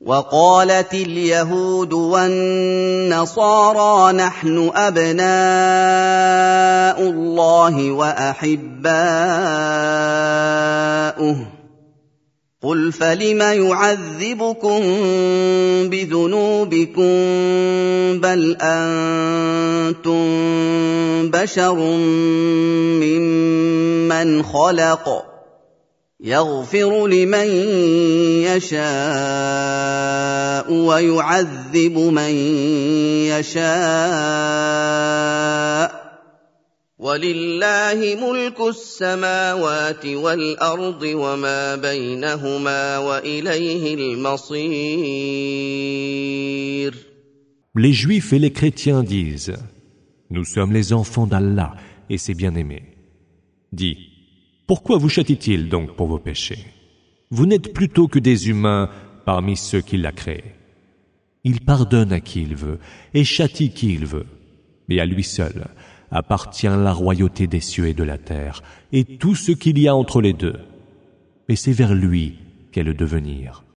وقالت اليهود والنصارى نحن أبناء الله وأحباؤه قل فلم يعذبكم بذنوبكم بل أنتم بشر ممن خلق يغفر لمن يشاء ويعذب من يشاء ولله ملك السماوات والأرض وما بينهما وإليه المصير. Les Juifs et les chrétiens disent: Nous sommes les enfants d'Allah et ses bien-aimés. Dis: Pourquoi vous châtie-t-il donc pour vos péchés? Vous n'êtes plutôt que des humains parmi ceux qu'il a créés. Il pardonne à qui il veut et châtie qui il veut. Et à lui seul appartient la royauté des cieux et de la terre et tout ce qu'il y a entre les deux. Et c'est vers lui qu'est le devenir.